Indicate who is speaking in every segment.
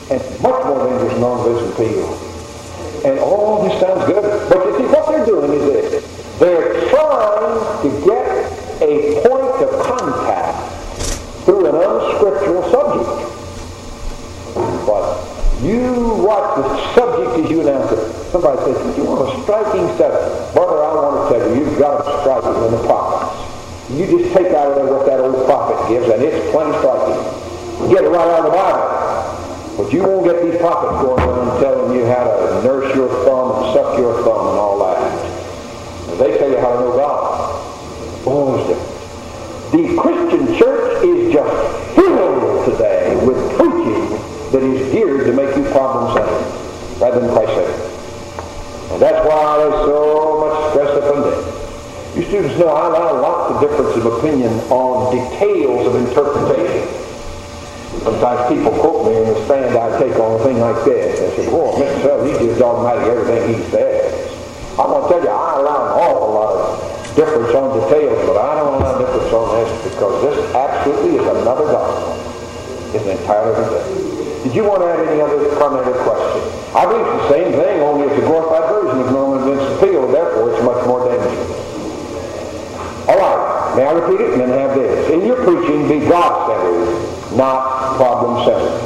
Speaker 1: and much more dangerous than non-visual appeal. And all this sounds good, but you see, what they're doing is this. They're trying to get a point of contact through an unscriptural subject. But you watch the subject as you announce it. Somebody says, "You want a striking subject." Brother, I want to tell you, you've got to strike it in the prophets. You just take out of there what that old prophet gives, and it's plenty striking. You get it right out of the Bible. But you won't get these prophets going around telling you how to nurse your thumb and suck your thumb and all that. They tell you how to know God. Oh, it's different. The Christian church is just filled today with preaching that is geared to make you problem-centered rather than Christ-centered. And that's why there's so much stress upon that. You students know I allow lots of difference of opinion on details of interpretation. Sometimes people quote me in the stand I take on a thing like this. They say, "Boy, Mr. Sells, he's just dogmatic everything he says." I want to tell you, I allow an awful lot of difference on details, but I don't allow difference on this because this absolutely is another gospel. It's an entirely different thing. Did you want to add any other comment or question? I believe it's the same thing, only it's a glorified version of Norman Vincent Peale, therefore it's much more dangerous. All right, may I repeat it and then have this. In your preaching, be God-centered, not problem-centered.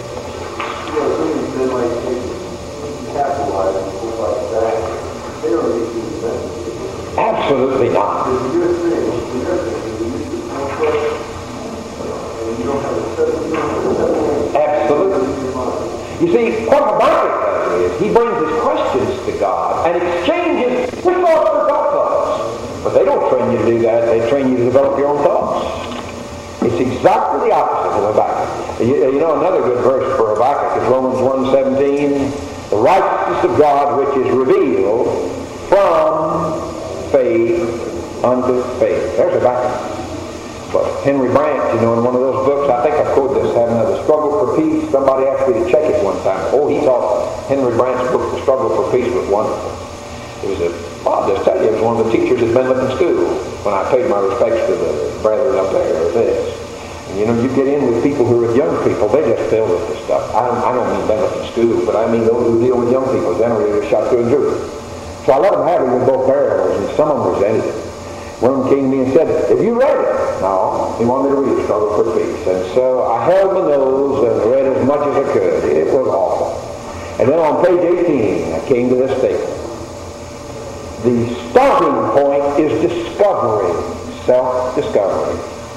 Speaker 1: Absolutely not. Absolutely. You see, what Habakkuk does is he brings his questions to God and exchanges his thoughts for God's thoughts. But they don't train you to do that. They train you to develop your own thoughts. It's exactly the opposite of Habakkuk. You know, another good verse for Habakkuk is Romans 1:17. The righteousness of God which is revealed from faith unto faith. There's Habakkuk. But Henry Brandt, you know, in one of those books, I think I quoted this, having The Struggle for Peace. Somebody asked me to check it one time. Oh, he thought Henry Brandt's book, The Struggle for Peace, was wonderful. It was I'll just tell you, it was one of the teachers at Benlick School when I paid my respects to the brethren up there or this. And you know, you get in with people who are young people, they just fill with this stuff. I don't mean Benlick School, but I mean those who deal with young people. Generally, they're shot through and through. So I let them have it with both barrels, and some of them resented it. One of them came to me and said, "Have you read it?" No, he wanted me to read The Struggle for Peace. And so I held my nose and read as much as I could. It was awful. And then on page 18, I came to this statement. The starting point is discovery, self-discovery.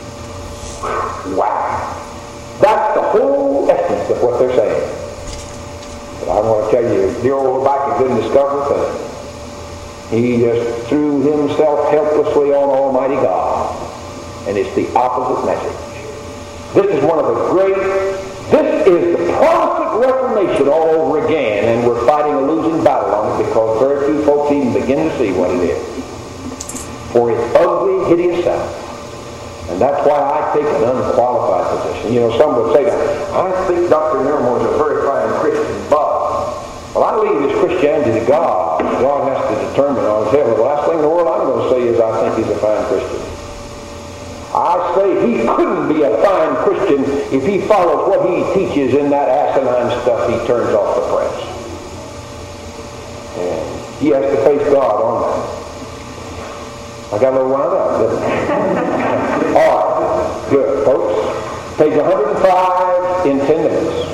Speaker 1: Wow. That's the whole essence of what they're saying. But I want to tell you, dear old Habakkuk didn't discover a thing. He just threw himself helplessly on Almighty God. And it's the opposite message. This is one of the this is the Protestant Reformation all over again, and we're fighting a losing battle on it because very few folks even begin to see what it is. For its ugly, hideous sound. And that's why I take an unqualified position. You know, some would say that, "I think Dr. Nermore is a very fine Christian, but..." Well, I leave his Christianity to God. God has to determine on his heaven. The last thing in the world I'm going to say is I think he's a fine Christian. I say he couldn't be a fine Christian if he follows what he teaches in that asinine stuff he turns off the press. And he has to face God on that. I got a little wound up, didn't I? All right. Good, folks. Page 105 in 10 minutes.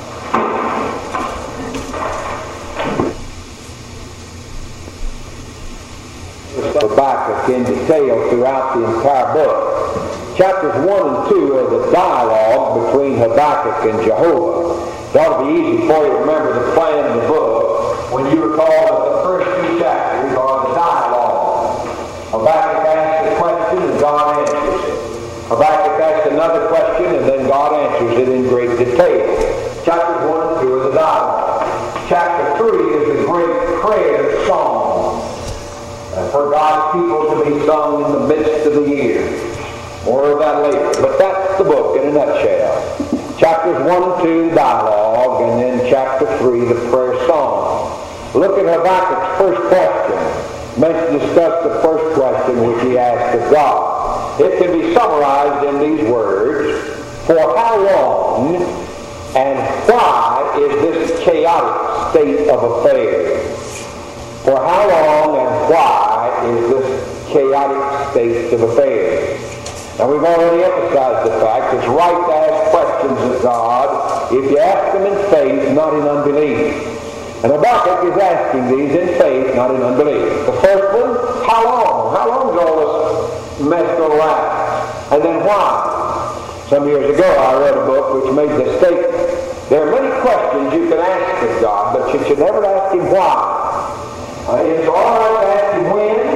Speaker 1: Habakkuk in detail throughout the entire book. Chapters 1 and 2 are the dialogue between Habakkuk and Jehovah. It ought to be easy for you to remember the plan of the book when you recall that the first 2 chapters are the dialogue. Habakkuk asks a question and God answers it. Habakkuk asks another question and then God answers it in great detail. Chapters 1 and 2 are the dialogue. Chapter 3 is the great prayer song. For God's people to be sung in the midst of the years. More of that later. But that's the book in a nutshell. Chapters 1 and 2, dialogue, and then chapter 3, the prayer song. Look at Habakkuk's first question. Let's discuss the first question which he asked of God. It can be summarized in these words: for how long and why is this chaotic state of affairs? For how long and why is this chaotic state of affairs? Now we've already emphasized the fact it's right to ask questions of God if you ask them in faith, not in unbelief. And Habakkuk is asking these in faith, not in unbelief. The first one, how long? How long is all this mess going to last? And then why? Some years ago I read a book which made the statement, there are many questions you can ask of God, but you should never ask Him why. It's all right to ask Him when,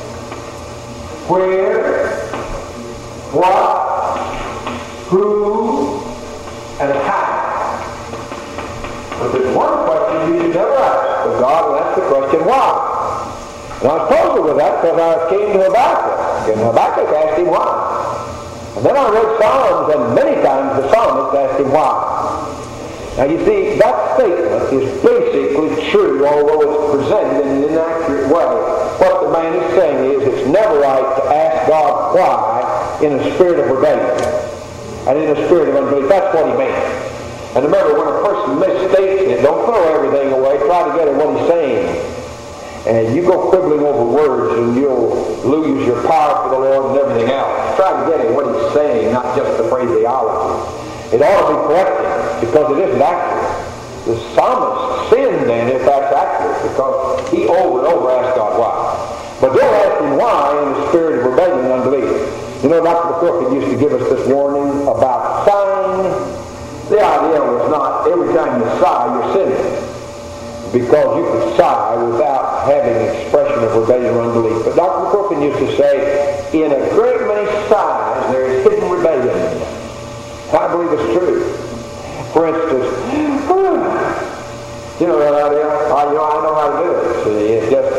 Speaker 1: where, what, who, and how. But there's one question you should never ask of God, and that's the question why. And I was puzzled with that because I came to Habakkuk, and Habakkuk asked him why. And then I read Psalms, and many times the psalmist asked him why. Now you see, that statement is basically true, although it's presented in an inaccurate way. What the man is saying is it's never right to ask God why in a spirit of rebellion and in a spirit of unbelief. That's what he meant. And remember, when a person misstates it, don't throw everything away. Try to get at what he's saying. And you go quibbling over words and you'll lose your power for the Lord and everything else. Try to get at what he's saying, not just the phraseology. It ought to be corrected because it isn't accurate. The psalmist sinned then if that's accurate because he over and over asked God why. But don't ask him why in the spirit of rebellion and unbelief. You know, Dr. McCrooked used to give us this warning about sighing. The idea was not every time you sigh, you're sinning. Because you could sigh without having an expression of rebellion or unbelief. But Dr. McCrooked used to say, in a great many sighs, there is hidden rebellion. I believe it's true. For instance, you know that idea? I know how to do it. See, it's just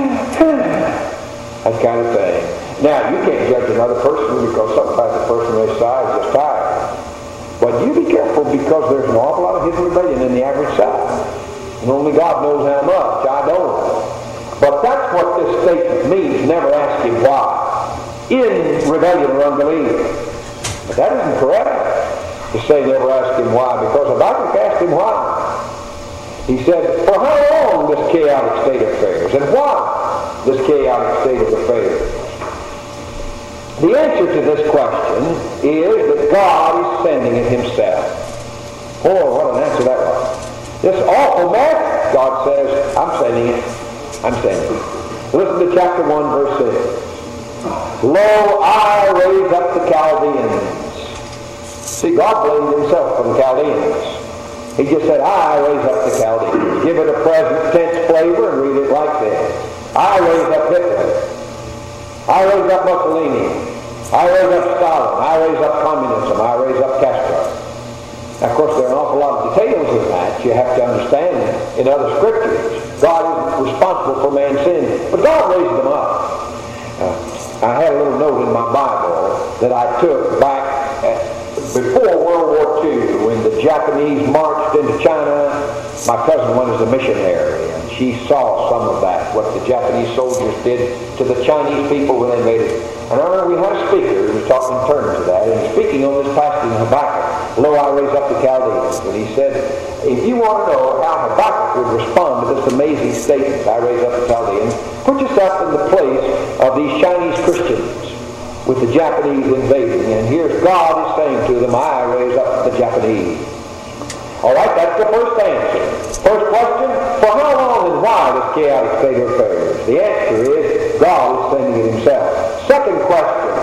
Speaker 1: that kind of thing. Now, you can't judge another person because sometimes the person they sigh is just tired. But you be careful because there's an awful lot of hidden rebellion in the average sigh. And only God knows how much. I don't. But that's what this statement means. Never ask him why. In rebellion or unbelief. But that isn't correct to say never ask him why, because Habakkuk asked him why. He said, for how long this chaotic state of affairs? And why this chaotic state of affairs? The answer to this question is that God is sending it himself. Oh, what an answer that was. This awful mess, God says, I'm sending it. I'm sending it. Listen to chapter 1, verse 6. Lo, I raise up the Chaldeans. See, God blamed himself for the Chaldeans. He just said, I raise up the Chaldeans. Give it a present tense flavor and read it like this. I raise up Hitler. I raise up Mussolini. I raise up Stalin. I raise up communism. I raise up Castro. Now, of course, there are an awful lot of details in that you have to understand in other scriptures. God isn't responsible for man's sin, but God raised them up. I had a little note in my Bible that I took back before World War II when the Japanese marched into China. My cousin went as a missionary, and she saw some of that, what the Japanese soldiers did to the Chinese people when they invaded. And I remember we had a speaker who was talking in turn to that, and speaking on this passage in Habakkuk, lo, I raise up the Chaldeans. And he said, if you want to know how Habakkuk would respond to this amazing statement, I raise up the Chaldeans, put yourself in the place of these Chinese Christians with the Japanese invading. And here's God is saying to them, I raise up the Japanese. All right, that's the first answer. First question, for how long and why this chaotic state of affairs? The answer is, God is sending it himself. Second question,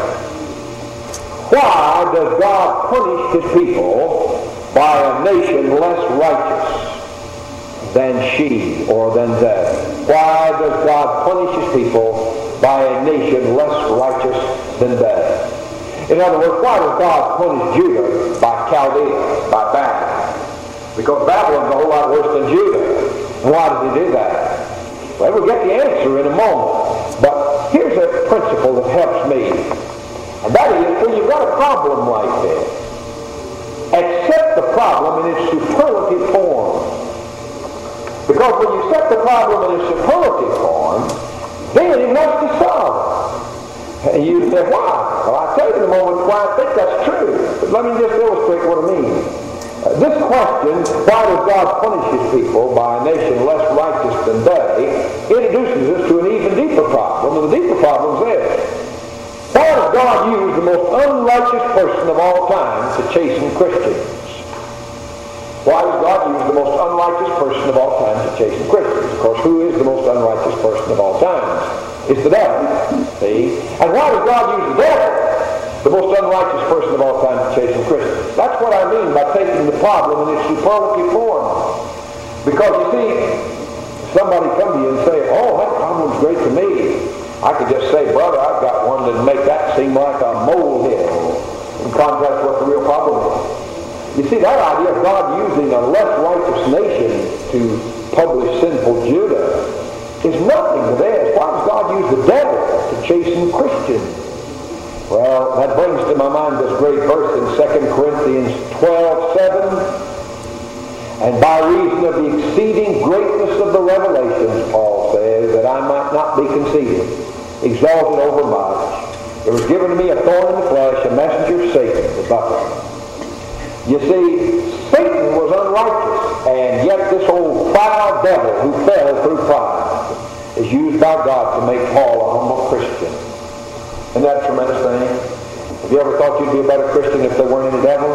Speaker 1: why does God punish his people by a nation less righteous than she or than they? Why does God punish his people by a nation less righteous than they? In other words, why does God punish Judah by Chaldea, by Babylon? Because Babylon's a whole lot worse than Judah. And why does he do that? Well, we'll get the answer in a moment. But here's a principle that helps me. And that is, when you've got a problem like this, accept the problem in its superlative form. Because when you accept the problem in its superlative form, then he wants to solve it. And you say, why? Well, I'll tell you in a moment why I think that's true. But let me just illustrate what I mean. This question, why does God punish his people by a nation less righteous than they, introduces us to an even deeper problem. And the deeper problem is this. Why does God use the most unrighteous person of all time to chasten Christians? Why does God use the most unrighteous person of all time to chasten Christians? Of course, who is the most unrighteous person of all time? It's the devil. See? And why does God use the devil, the most unrighteous person of all time, to chasten Christians? That's what I mean by taking the problem in its superlative form. Because you see, somebody come to you and say, oh, that problem's great to me. I could just say, brother, I've got one that make that seem like a molehill in contrast to what the real problem is. You see, that idea of God using a less righteous nation to publish sinful Judah is nothing to this. Why does God use the devil to chasten Christians? Well, that brings to my mind this great verse in 2 Corinthians 12:7. And by reason of the exceeding greatness of the revelations, Paul says, that I might not be conceited, exalted over much, there was given to me a thorn in the flesh, a messenger of Satan, to buffet me. You see, Satan was unrighteous, and yet this old proud devil who fell through pride is used by God to make Paul a humble Christian. Isn't that a tremendous thing? Have you ever thought you'd be a better Christian if there weren't any devil?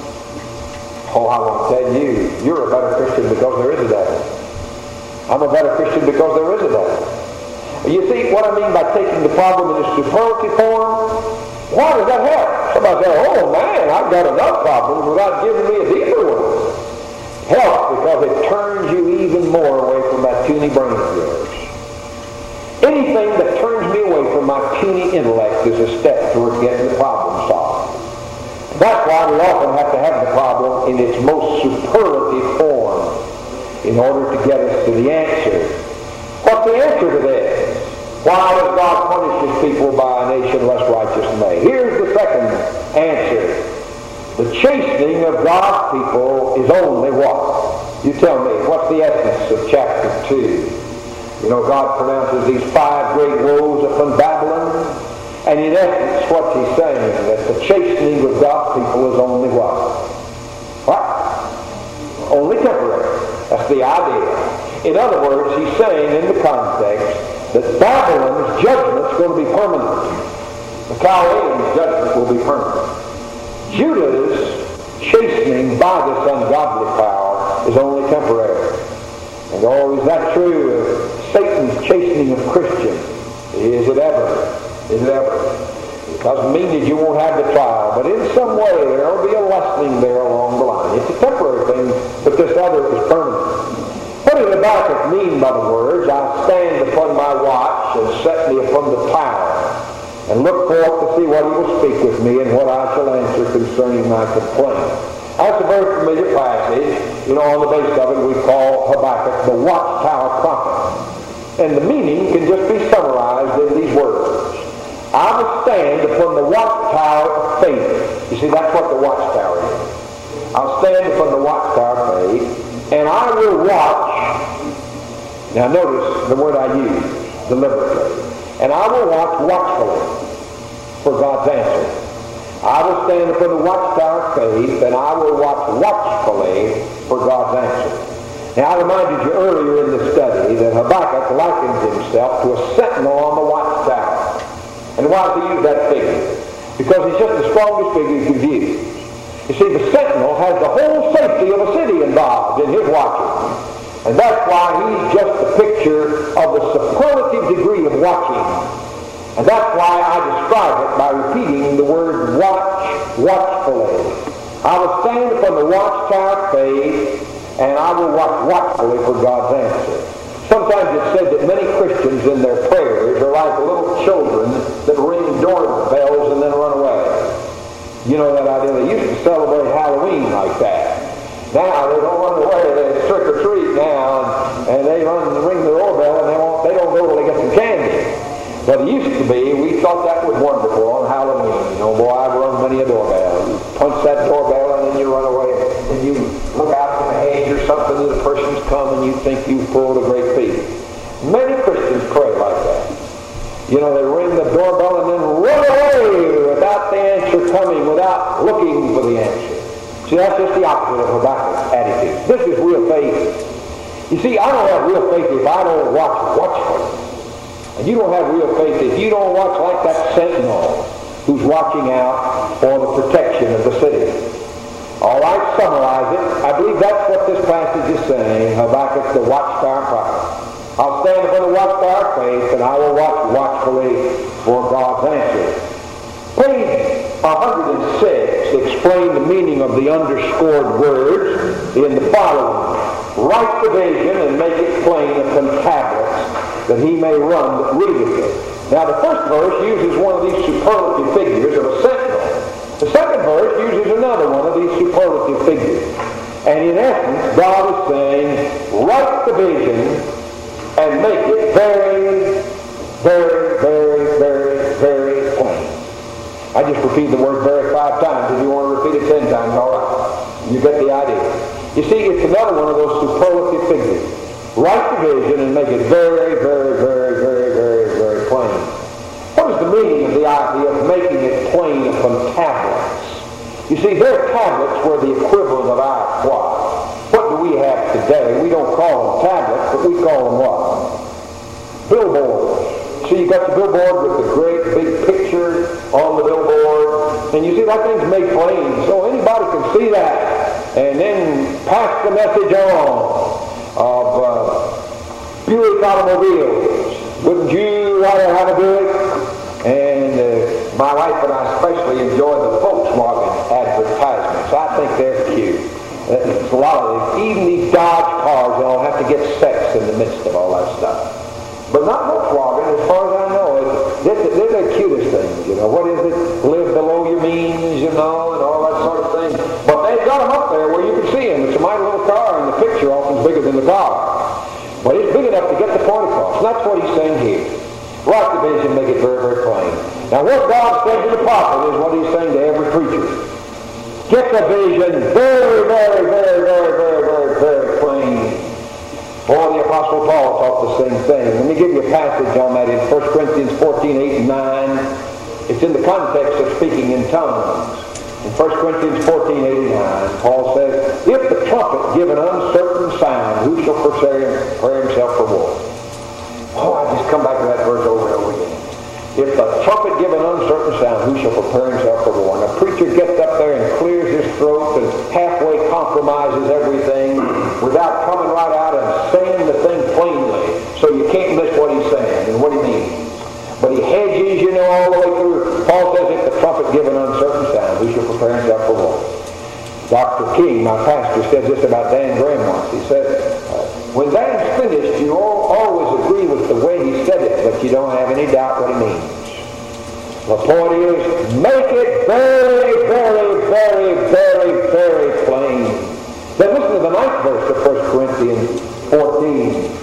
Speaker 1: Oh, I want to tell you, you're a better Christian because there is a devil. I'm a better Christian because there is a devil. You see what I mean by taking the problem in its superlative form? Why does that help? Somebody says, oh man, I've got enough problems without giving me a deeper one. Helps because it turns you even more away from that puny brain of yours. Anything that turns me away from my puny intellect is a step toward getting the problem solved. That's why we often have to have the problem in its most superlative form in order to get us to the answer. What's the answer to this? Why does God punish his people by a nation less righteous than they? Here's the second answer. The chastening of God's people is only what? You tell me, what's the essence of chapter 2? You know, God pronounces these 5 great woes upon Babylon. And in essence, what he's saying is that the chastening of God's people is only what? What? Only temporary. That's the idea. In other words, he's saying in the context that Babylon's judgment is going to be permanent. The Chaldeans' judgment will be permanent. Judah's chastening by this ungodly power is only temporary. And oh, is that true of Satan's chastening of Christians? Is it ever? Is it ever? It doesn't mean that you won't have the trial, but in some way there will be a lessening there along the line. It's a temporary thing, but this other is permanent. What does Habakkuk mean by the words, I stand upon my watch and set me upon the tower, and look forth to see what he will speak with me and what I shall answer concerning my complaint? That's a very familiar passage. You know, on the base of it we call Habakkuk the watchtower prophet. And the meaning can just be summarized in these words. I will stand upon the watchtower of faith. You see, that's what the watchtower is. I'll stand upon the watchtower of faith, and I will watch. Now notice the word I use, deliberately. And I will watch watchfully for God's answer. I will stand upon the watchtower of faith, and I will watch watchfully for God's answer. Now, I reminded you earlier in the study that Habakkuk likens himself to a sentinel on the watchtower. And why does he use that figure? Because he's just the strongest figure he can use. You see, the sentinel has the whole safety of a city involved in his watching. And that's why he's just a picture of the superlative degree of watching. And that's why I describe it by repeating the word watch, watchfully. I will stand upon the watchtower of faith, and I will watch watchfully for God's answer. Sometimes it's said that many Christians in their prayers are like little children that ring doorbells and then run away. You know that idea? They used to celebrate Halloween like that. Now they don't run away, they trick or treat now, and they ring the doorbell and they don't go till they get some candy. But it used to be, we thought that was wonderful on Halloween. You know, boy, I've rung many a doorbell. You punch that doorbell and then you run away and you look out from the hedge or something and the person's come and you think you've pulled a great feat. Many Christians pray like that. You know, they ring the doorbell and then run away without the answer coming, without looking for the answer. See, See, that's just the opposite of Habakkuk's attitude. This is real faith. You see, I don't have real faith if I don't watch watchfully. And you don't have real faith if you don't watch like that sentinel who's watching out for the protection of the city. All right, summarize it. I believe that's what this passage is saying. Habakkuk, the watchtower prophet. I'll stand upon the watchtower of faith, and I will watch watchfully for God's answer. Page 106 explain the meaning of the underscored words in the following. Write the vision and make it plain upon tablets, that he may run that readeth it. Now the first verse uses one of these superlative figures of a sentinel. The second verse uses another one of these superlative figures. And in essence, God is saying, write the vision and make it very, very, very, very, very plain. I just repeated the word very 5 times. If you want to repeat it 10 times, all right. You get the idea. You see, it's another one of those superlative figures. Write the vision and make it very, very, very, very, very, very plain. What is the meaning of the idea of making it plain upon tablets? You see, their tablets were the equivalent of our what? What do we have today? We don't call them tablets, but we call them what? Billboards. See, you got the billboard with the great big picture on the billboard, and you see that thing's made plain, so anybody can see that, and then pass the message on of Buick automobiles. Wouldn't you rather have a Buick? And my wife and I especially enjoy the Volkswagen advertisements. I think they're cute. It's a lot of these, even these Dodge cars, they all have to get sex in the midst of all that stuff. But not Volkswagen, as far as I know. They're the cutest things, you know. What is it? Live below your means, you know, and all that sort of thing. But they've got them up there where you can see them. It's a mighty little car, and the picture often is bigger than the car. But it's big enough to get the point across. And that's what he's saying here. Write the vision, make it very, very plain. Now what God said to the prophet is what he's saying to every preacher. Get the vision very, very, very, very, very, very, very plain. Boy, the Apostle Paul taught the same thing. Let me give you a passage on that in 1 Corinthians 14, 8 and 9. It's in the context of speaking in tongues. In 1 Corinthians 14, 8 and 9, Paul says, if the trumpet give an uncertain sound, who shall prepare himself for war? Oh, I just come back to that verse over and over again. If the trumpet give an uncertain sound, who shall prepare himself for war? And a preacher gets up there and clears his throat and halfway compromises everything without coming right out and saying the thing plainly. So you can't miss what he's saying and what he means. But he hedges, you know, all the way through. Paul says, if the trumpet give an uncertain sound, who shall prepare himself for war? Dr. King, my pastor, said this about Dan Graham once. He said, when Dan's finished, you always agree with the way he said it, but you don't have any doubt what he means. The point is, make it very, very, very, very, very plain. Then listen to the 9th verse of 1 Corinthians 14.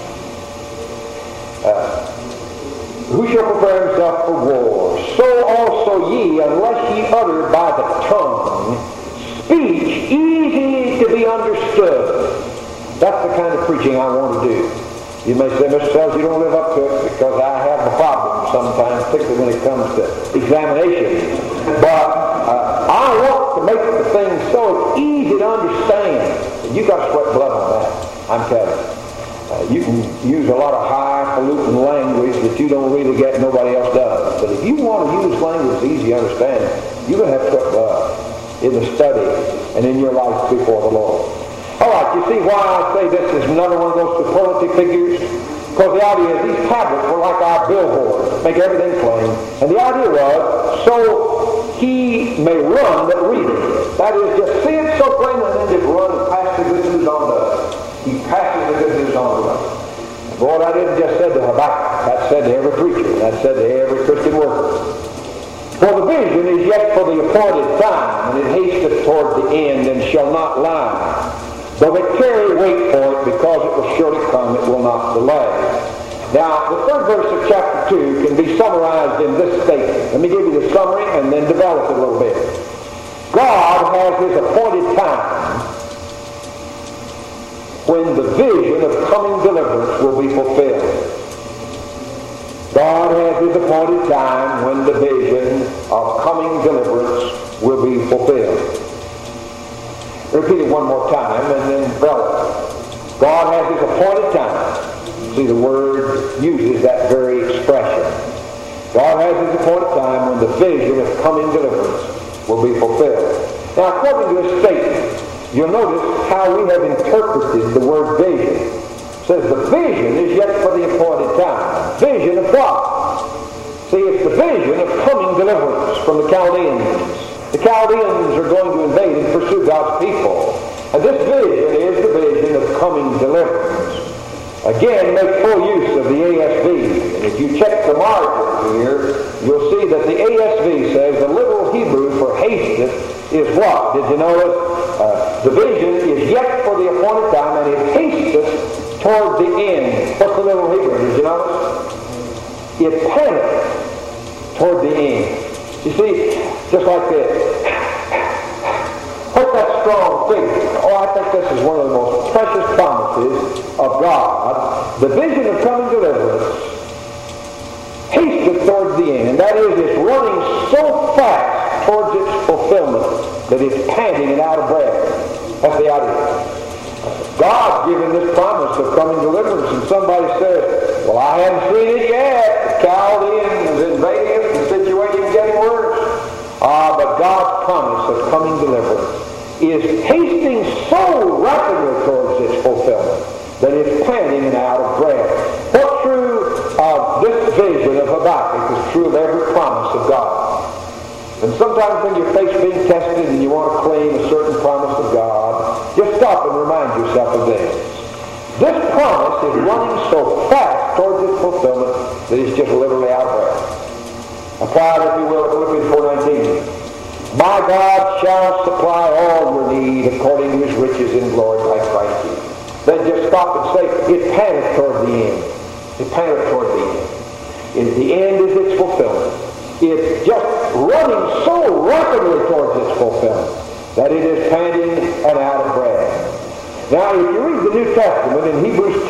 Speaker 1: Who shall prepare himself for war? So also ye, unless ye utter by the tongue speech easy to be understood. That's the kind of preaching I want to do. You may say, Mr. Sells, you don't live up to it because I have a problem sometimes, particularly when it comes to examinations. But I want to make the thing so it's easy to understand. You got to sweat blood on that, I'm telling you. You can use a lot of highfalutin language that you don't really get, nobody else does. But if you want to use language that's easy to understand, you're going to have to sweat blood in the study and in your life before the Lord. All right, you see why I say this is another one of those superlative figures? Because the idea is these tablets were like our billboards, make everything plain. And the idea was, so he may run that readeth. That is, just see it so plain and then just run and pass the good news on to us. He passes the good news on to us. Boy, that isn't just said to Habakkuk. That's said to every preacher. That's said to every Christian worker. For the vision is yet for the appointed time, and it hasteth toward the end, and shall not lie. Though they carry wait for it, because it will surely come, it will not delay. Now, the 3rd verse of chapter 2 can be summarized in this statement. Let me give you the summary and then develop it a little bit. God has his appointed time when the vision of coming deliverance will be fulfilled. God has his appointed time when the vision of coming deliverance will be fulfilled. Repeat it one more time and then develop. God has His appointed time. See, the Word uses that very expression. God has His appointed time when the vision of coming deliverance will be fulfilled. Now, according to this statement, you'll notice how we have interpreted the word vision. It says the vision is yet for the appointed time. Vision of God. See, it's the vision of coming deliverance from the Chaldeans. The Chaldeans are going to invade and pursue God's people. And this vision is the vision of coming deliverance. Again, make full use of the ASV. And if you check the margin here, you'll see that the ASV says the literal Hebrew for hasteth is what? Did you notice? The vision is yet for the appointed time, and it hasteth toward the end. What's the literal Hebrew? Did you notice? It panteth toward the end. You see, just like this. What's that strong figure? Oh, I think this is one of the most precious promises of God. The vision of coming deliverance hasteth towards the end. And that is, it's running so fast towards its fulfillment that it's panting and out of breath. That's the idea. God's given this promise of coming deliverance, and somebody says, well, I haven't seen it yet. The Chaldeans invading us, the situation's getting worse. But God's promise of coming deliverance is hasting so rapidly towards its fulfillment that it's panting and out of breath. What's true of this vision of Habakkuk is true of every promise of God. And sometimes when your faith's being tested and you want to claim a certain promise of God, just stop and remind yourself of this. This promise is running so fast towards its fulfillment that it's just literally out of breath. Apply it, if you will, to Philippians 4:19. My God shall supply all your need according to His riches in glory by Christ Jesus. Then just stop and say, it panteth toward the end. It panteth toward the end. And the end is its fulfillment. It's just running so rapidly towards its fulfillment that it is panting and out of breath. Now, if you read the New Testament in Hebrews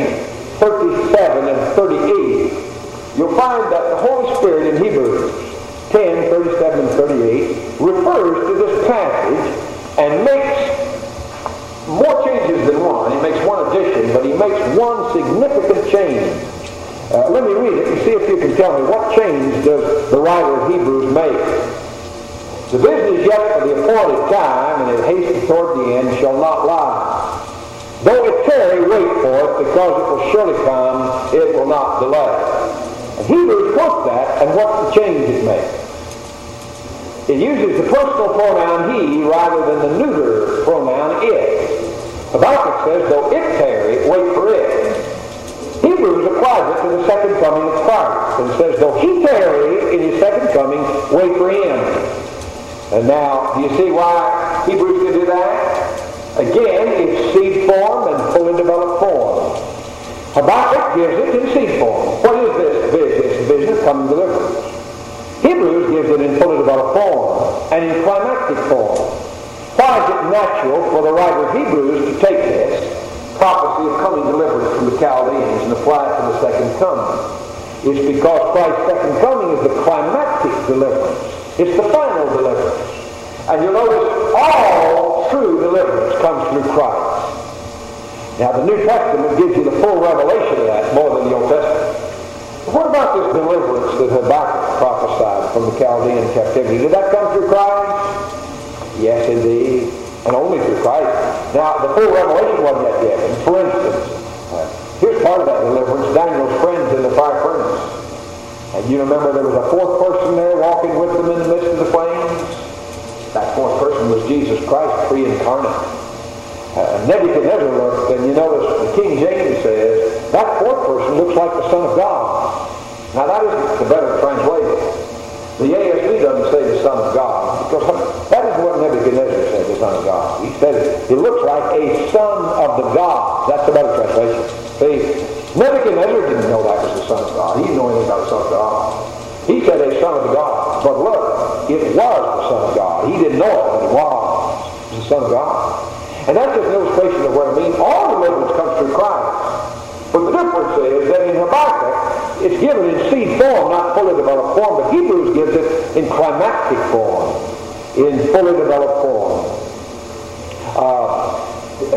Speaker 1: 10:37 and 38, you'll find that the Holy Spirit in Hebrews 10:37 and 38 refers to this passage and makes more changes than one. He makes one addition, but he makes one significant change. Let me read it and see if you can tell me what change does the writer of Hebrews make. The vision is yet for the appointed time, and it hasteth toward the end, shall not lie. Though it tarry, wait for it, because it will surely come, it will not delay. And Hebrews quotes that, and what's the change it makes? It uses the personal pronoun he rather than the neuter pronoun it. Habakkuk says, though it tarry, wait for it. Hebrews applies it to the second coming of Christ and says, though he tarry in his second coming, wait for him. And now, do you see why Hebrews can do that? Again, it's seed form and fully developed form. Habakkuk gives it in seed form. What is this vision? It's the vision of coming deliverance. Hebrews gives it in fully developed form and in climactic form. Why is it natural for the writer of Hebrews to take this prophecy of coming deliverance from the Chaldeans and apply it to the second coming? It's because Christ's second coming is the climactic deliverance. It's the final deliverance. And you'll notice all true deliverance comes through Christ. Now the New Testament gives you the full revelation of that more than the Old Testament. But what about this deliverance that Habakkuk prophesied from the Chaldean captivity? Did that come through Christ? Yes, indeed. And only through Christ. Now, the full revelation wasn't yet given. For instance, here's part of that deliverance. Daniel's friends in the fire furnace. And you remember there was a fourth person there walking with them in the midst of the flames? That fourth person was Jesus Christ, pre-incarnate. Nebuchadnezzar looked, and you notice the King James says, that fourth person looks like the Son of God. Now, that isn't the better translation. The ASV doesn't say the Son of God, because that isn't what Nebuchadnezzar said, the Son of God. He said it looks like a son of the gods. That's the better translation. See, Nebuchadnezzar didn't know that was the Son of God. He didn't know anything about the Son of God. He said a son of the gods. But look, it was the Son of God. He didn't know it, but it was the Son of God. And that's just an illustration of what I mean. All deliverance comes through Christ. But the difference is that in Habakkuk, it's given in seed form, not fully developed form, but Hebrews gives it in climactic form, in fully developed form.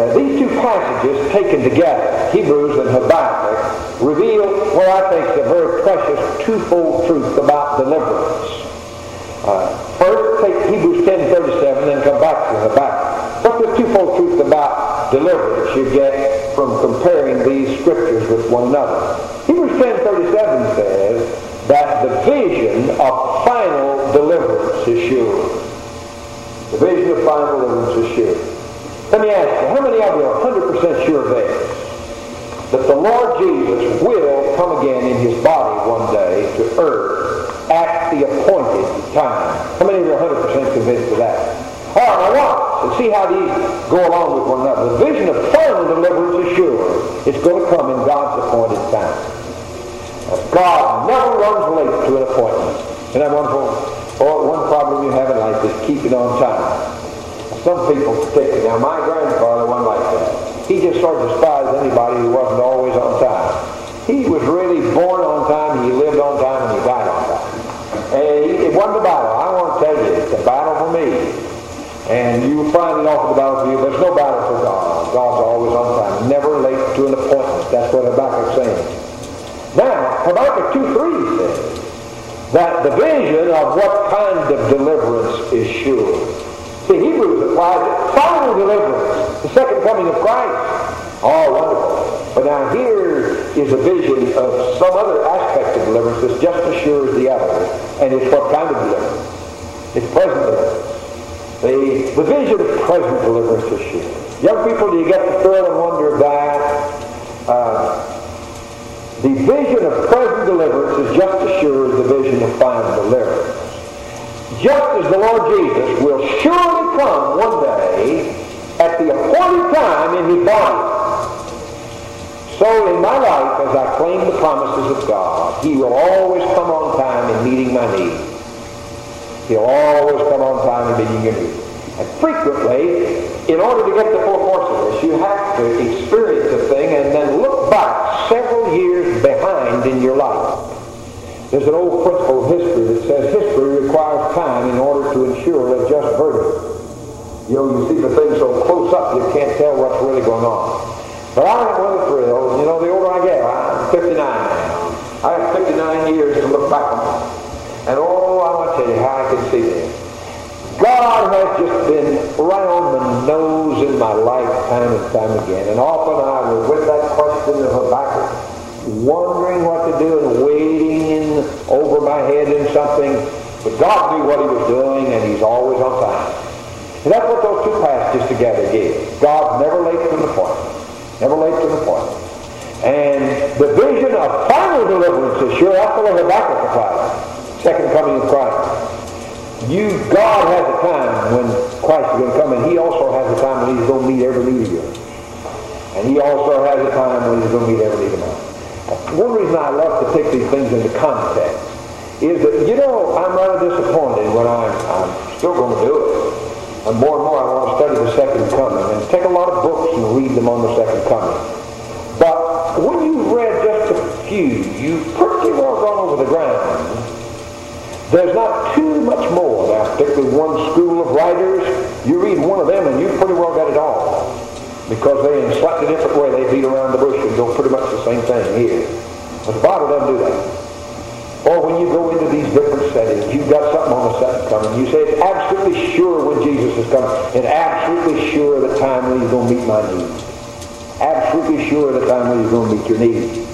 Speaker 1: these two passages taken together, Hebrews and Habakkuk, reveal what I think is a very precious twofold truth about deliverance. First, take Hebrews 10:37, then come back to Habakkuk. What's the twofold truth about deliverance you get from comparing these scriptures with one another? Hebrews 10:37 says that the vision of final deliverance is sure. The vision of final deliverance is sure. Let me ask you, how many of you are 100% sure of this? That the Lord Jesus will come again in His body one day to earth at the appointed time. How many of you are 100% convinced of that? All right, now watch and see how these go along with one another. The vision of final deliverance is sure. It's going to come in God's appointed time. God never runs late to an appointment. Isn't that wonderful? One problem you have in life is keeping on time. Some people particularly. Now, my grandfather wasn't like that. He just sort of despised anybody who wasn't always on time. He was really born on time, he lived on time, and he died on time. And it wasn't a battle. I want to tell you, it's a battle for me. And you find it off of the battlefield. There's no battle for God. God's always on time. Never late to an appointment. That's what Habakkuk's saying. Now, Habakkuk 2:3 says that the vision of what kind of deliverance is sure. See, Hebrews applies it. Final deliverance, the second coming of Christ. Oh, wonderful. But now here is a vision of some other aspect of deliverance that's just as sure as the other. And it's what kind of deliverance? It's present deliverance. The vision of present deliverance is sure. Young people, do you get the thrill and wonder of that? The vision of present deliverance is just as sure as the vision of final deliverance. Just as the Lord Jesus will surely come one day at the appointed time in His body. So in my life, as I claim the promises of God, He will always come on time in meeting my needs. He'll always come on time in meeting your needs. And frequently, in order to get the full force of this, you have to experience a thing and then look back several years behind in your life. There's an old principle of history that says history requires time in order to ensure a just verdict. You know, you see the thing so close up you can't tell what's really going on. But I have one thrill. You know, the older I get, I'm 59 now. I have 59 years to look back on. And oh, I want to tell you how I can see this. God has just been right on the nose in my life time and time again. And often I was with that question of Habakkuk, wondering what to do and waiting over my head in something. But God knew what He was doing, and He's always on time. And that's what those two passages together give. God's never late to an appointment. Never late to an appointment. And the vision of final deliverance is sure. That's the way Habakkuk applies. Second coming of Christ. God has a time when Christ is going to come, and He also has a time when He's going to meet every need of yours. And He also has a time when He's going to meet every need of mine. One reason I love to take these things into context is that, you know, I'm rather disappointed when I'm still going to do it. And more I want to study the second coming and take a lot of books and read them on the second coming. But when you've read just a few, you've pretty well gone over the ground. There's not too much more. Now, particularly one school of writers, you read one of them and you've pretty well got it all. Because they, in a slightly different way, they beat around the bush and go pretty much the same thing here. But the Bible doesn't do that. Or when you go into these different settings, you've got something on the second coming. You say it's absolutely sure when Jesus is coming, and absolutely sure the time when He's going to meet my needs. Absolutely sure the time when He's going to meet your needs.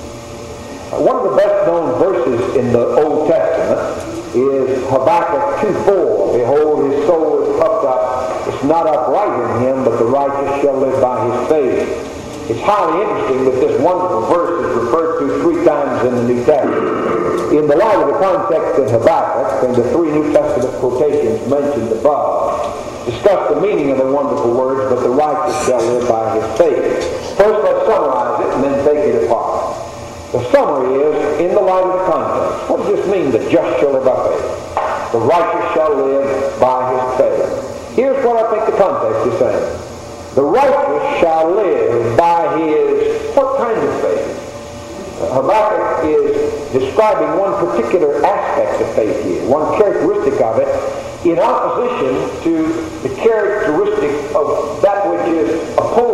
Speaker 1: One of the best known verses in the Old Testament is Habakkuk 2:4. Behold, his soul is puffed up. It's not upright in him, but the righteous shall live by his faith. It's highly interesting that this wonderful verse is referred to 3 times in the New Testament. In the light of the context of Habakkuk and the 3 New Testament quotations mentioned above, discuss the meaning of the wonderful words, but the righteous shall live by his faith. First, let's summarize it and then take it apart. The summary is, in the light of the context, what does this mean, the just shall live by faith? The righteous shall live by his faith. Here's what I think the context is saying. The righteous shall live by his, what kind of faith? Habakkuk is describing one particular aspect of faith here, one characteristic of it, in opposition to the characteristic of that which is opposed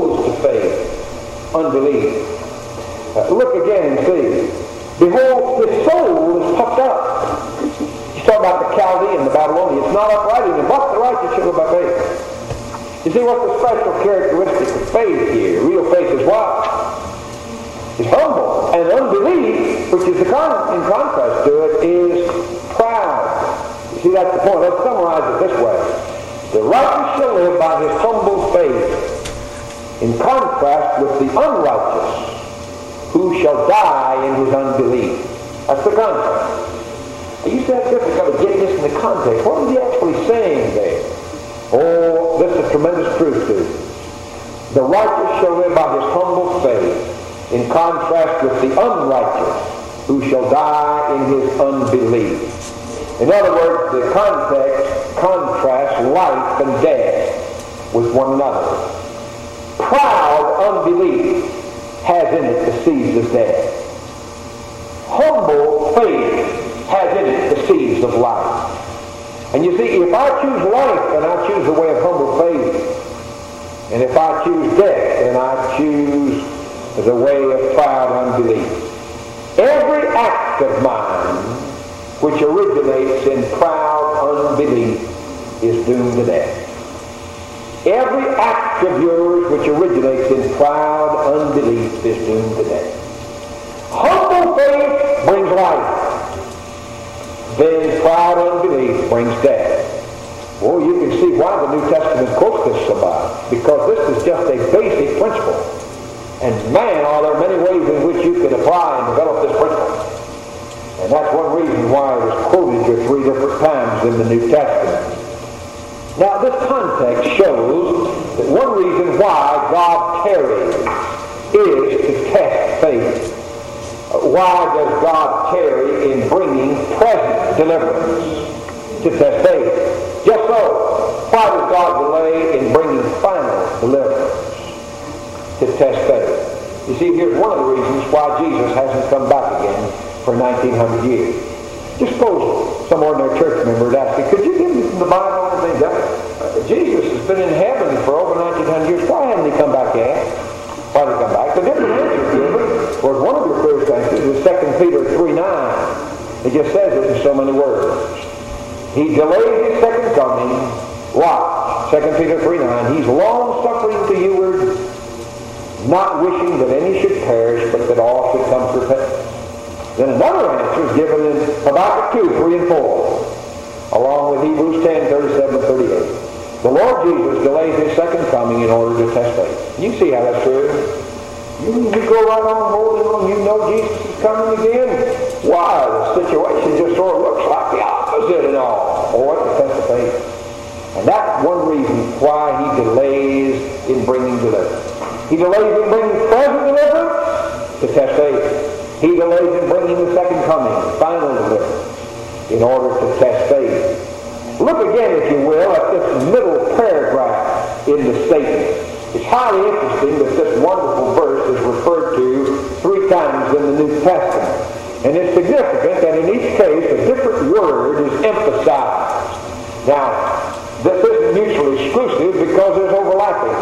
Speaker 1: unbelief. Look again and see. Behold, his soul is puffed up. He's talking about the Chaldean, the Babylonian. It's not upright in him, but the righteous shall live by faith. You see, what's the special characteristic of faith here? Real faith is what? It's humble. And unbelief, which is in contrast to it, is proud. You see, that's the point. Let's summarize it this way. The righteous shall live by his humble faith, in contrast with the unrighteous, who shall die in his unbelief. That's the contrast. You said it's difficult to get this in the context. What is he actually saying there? Oh, this is tremendous truth to it. The righteous shall live by his humble faith, in contrast with the unrighteous, who shall die in his unbelief. In other words, the context contrasts life and death with one another. Proud unbelief has in it the seeds of death. Humble faith has in it the seeds of life. And you see, if I choose life, then I choose the way of humble faith. And if I choose death, then I choose the way of proud unbelief. Every act of mine which originates in proud unbelief is doomed to death. Every act of yours which originates in proud unbelief is doomed to death. Humble faith brings life. Then proud unbelief brings death. Well, you can see why the New Testament quotes this so much, because this is just a basic principle. And man, are there many ways in which you can apply and develop this principle. And that's one reason why it was quoted to 3 different times in the New Testament. Now, this context shows that one reason why God tarries is to test faith. Why does God tarry in bringing present deliverance? To test faith. Just so, why does God delay in bringing final deliverance? To test faith. You see, here's one of the reasons why Jesus hasn't come back again for 1900 years. Just suppose some ordinary church member would ask you, could you give me from the Bible and things like that? Jesus has been in heaven for over 1900 years. Why hasn't he come back yet? Why did he come back? The different answer given was one of your first answers is 2 Peter 3:9. It just says it in so many words. He delayed his second coming. Watch. 2 Peter 3:9. He's long-suffering to you, not wishing that any should perish, but that all should come to repentance. Then another answer is given in Habakkuk 2:3 and 4, along with Hebrews 10:37 and 38. The Lord Jesus delays his second coming in order to test faith. You see how that's true. You go right on holding on. You know Jesus is coming again. Why? The situation just sort of looks like the opposite and all. Boy, it's a test of faith. And that's one reason why he delays in bringing deliverance. He delays in bringing present deliverance to test faith. He delays in bringing the second coming, final deliverance, in order to test faith. Look again, if you will, at this middle paragraph in the statement. It's highly interesting that this wonderful verse is referred to 3 times in the New Testament. And it's significant that in each case a different word is emphasized. Now, this isn't mutually exclusive because there's overlapping.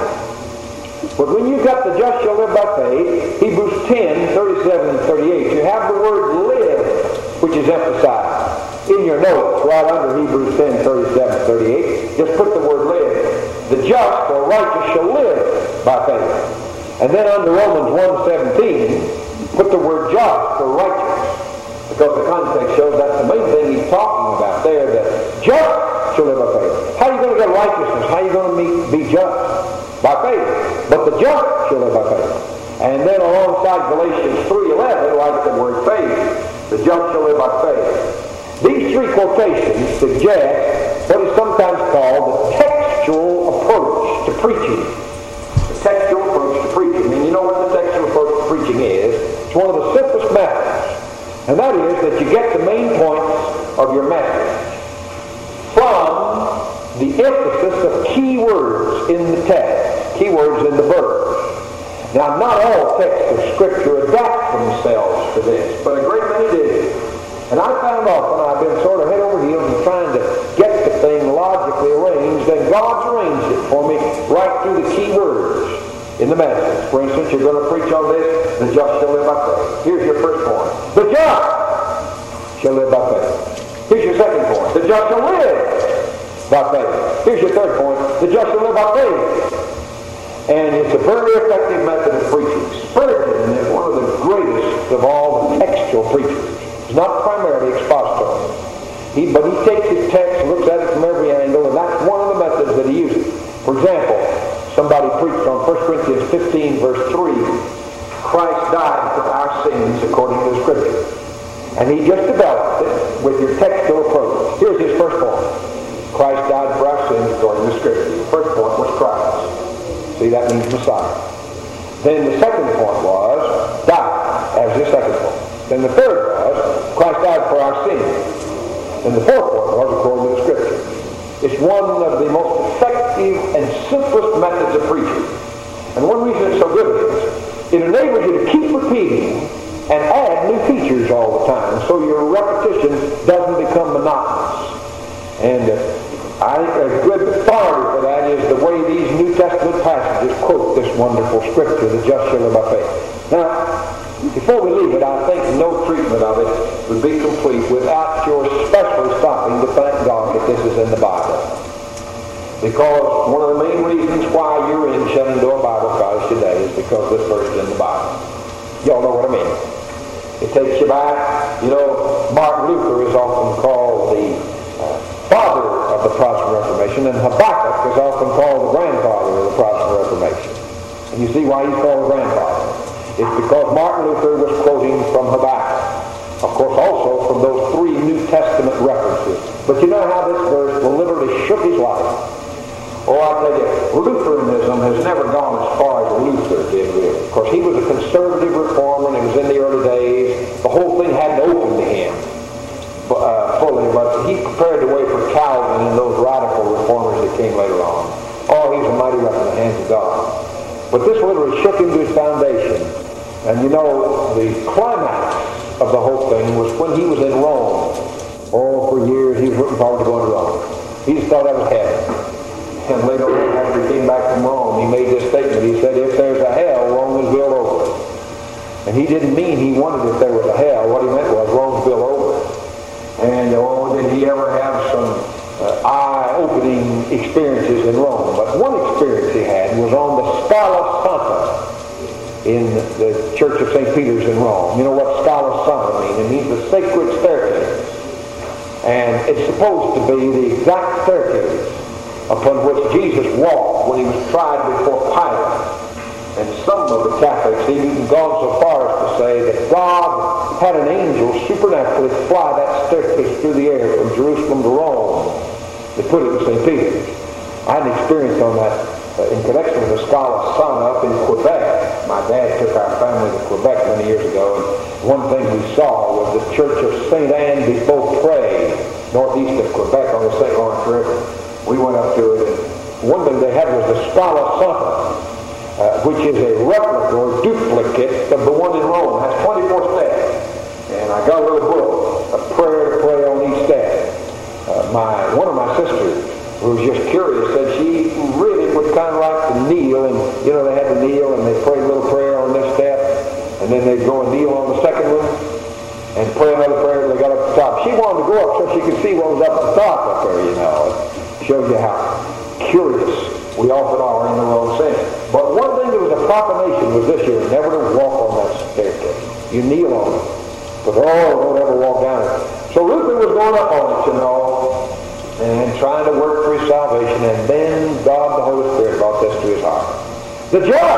Speaker 1: But when you've got the just shall live by faith, Hebrews 10:37 and 38, you have the word live, which is emphasized. In your notes, right under Hebrews 10:37 and 38, just put the word live. The just or righteous shall live by faith. And then under Romans 1:17, put the word just or righteous. Because the context shows that's the main thing he's talking about there, that just shall live by faith. How are you going to get righteousness? How are you going to be just? By faith. But the just shall live by faith. And then alongside Galatians 3:11, like the word faith, the just shall live by faith. These 3 quotations suggest what is sometimes called the textual approach to preaching. The textual approach to preaching. And you know what the textual approach to preaching is? It's one of the simplest methods. And that is that you get the main points of your message from the emphasis of key words in the text, key words in the verse. Now, not all texts of Scripture adapt themselves to this, but a great many do. And I found often I've been sort of head over heels in trying to get the thing logically arranged, and God's arranged it for me right through the key words in the message. For instance, you're going to preach on this, the just shall live by faith. Here's your first point. The just shall live by faith. Here's your second point. The just shall live by faith. Here's your third point. The just shall live by faith. And it's a very effective method of preaching. Spurgeon is one of the greatest of all the textual preachers. He's not primarily expository. But he takes his text and looks at it from every angle, and that's one of the methods that he uses. For example, somebody preached on 1 Corinthians 15, verse 3, Christ died for our sins according to the Scripture. And he just developed it with your textual approach. Here's his first point. Christ died for our sins according to the Scripture. The first point was Christ. See, that means Messiah. Then the second point was died, as the second point. Then the third was Christ died for our sins. And the fourth point was according to the Scripture. It's one of the most effective and simplest methods of preaching. And one reason it's so good is it enables you to keep repeating and add new features all the time, so your repetition doesn't become monotonous. And I think a good authority for that is the way these New Testament passages quote this wonderful Scripture, the just shall live by faith. Now, before we leave it, I think no treatment of it would be complete without your specially stopping to thank God that this is in the Bible. Because one of the main reasons why you're in Shenandoah Bible College today is because this verse is in the Bible. Y'all know what I mean. It takes you back. You know, Martin Luther is often called the father of the Protestant Reformation, and Habakkuk is often called the grandfather of the Protestant Reformation. And you see why he's called the grandfather. It's because Martin Luther was quoting from Habakkuk. Of course, also from those three New Testament references. But you know how this verse literally shook his life? Oh, I tell you, Lutheranism has never gone as far as Luther did, really. Of course, he was a conservative reformer, and it was in the early days. The whole thing hadn't opened to him fully, but he prepared the way for Calvin and those radical reformers that came later on. Oh, he's a mighty weapon in the hands of God. But this literally shook him to his foundation. And you know, the climax of the whole thing was when he was in Rome. Oh, for years he was looking forward to going to Rome. He just thought that was heaven. And later on, after he came back from Rome, he made this statement. He said, if there's a hell, Rome is built over it. And he didn't mean he wondered if there was a hell. What he meant was Rome's built over it. And oh, did he ever have some eye-opening experiences in Rome. But one experience he had was on the Scala Santa in the Church of St. Peter's in Rome. You know what Scala Santa means? It means the sacred staircase. And it's supposed to be the exact staircase upon which Jesus walked when he was tried before Pilate. And some of the Catholics have even gone so far as to say that God had an angel supernaturally fly that staircase through the air from Jerusalem to Rome. They put it in St. Peter's. I had an experience on that in connection with the Scala Santa up in Quebec. My dad took our family to Quebec many years ago, and one thing we saw was the Church of St. Anne de Beaupré, northeast of Quebec on the St. Lawrence River. We went up to it, and one thing they had was the Scala Santa, which is a replica or duplicate of the one in Rome. It has 24 steps. And I got a little book, a prayer to pray on each step. One of my sisters, who was just curious, said she really would kind of like to kneel, and you know, they had to kneel and they prayed a little prayer on this step, and then they'd go and kneel on the second one and pray another prayer till they got up to the top. She wanted to go up so she could see what was up at the top up there, you know. It shows you how curious we often are in the wrong sense. But one thing that was a proclamation was this year, never to walk on that staircase. You kneel on it. But don't ever walk down it. So Luther was going up on it, you know, and trying to work for his salvation, and then God the Holy Spirit brought this to his heart. The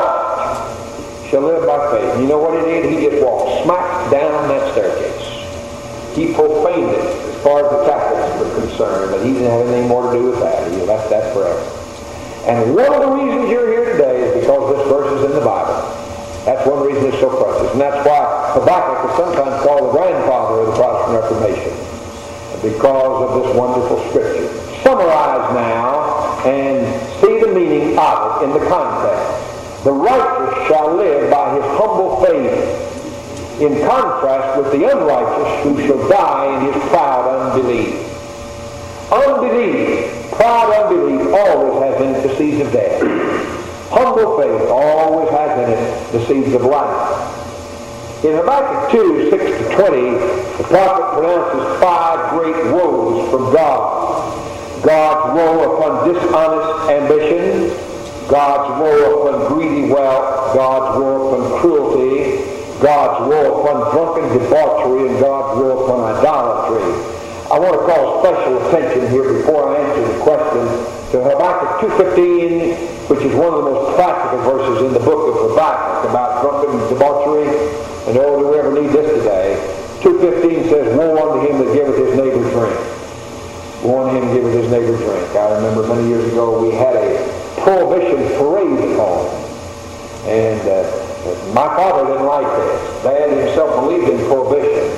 Speaker 1: just shall live by faith. You know what he did? He just walked smack down that staircase. He profaned it as far as the Catholics were concerned, but he didn't have anything more to do with that. He left that forever. And one of the reasons you're here today is because this verse is in the Bible. That's one reason it's so precious. And that's why Habakkuk is sometimes called the grandfather of the Protestant Reformation, because of this wonderful scripture. Summarize now and see the meaning of it in the context. The righteous shall live by his humble faith, in contrast with the unrighteous who shall die in his proud unbelief. Unbelief, proud unbelief, always has intricacies of death. Humble faith always has in it the seeds of life. In Habakkuk 2, 6-20, the prophet pronounces 5 great woes from God. God's woe upon dishonest ambition, God's woe upon greedy wealth, God's woe upon cruelty, God's woe upon drunken debauchery, and God's woe upon idolatry. I want to call special attention here before I answer the question to Habakkuk 2:15, which is one of the most practical verses in the book of Habakkuk about drunken debauchery. And oh, do we ever need this today? 2:15 says, "Woe unto him that giveth his neighbor drink." Woe unto him that giveth his neighbor drink. I remember many years ago we had a prohibition parade at home. And my father didn't like this. Dad himself believed in prohibition.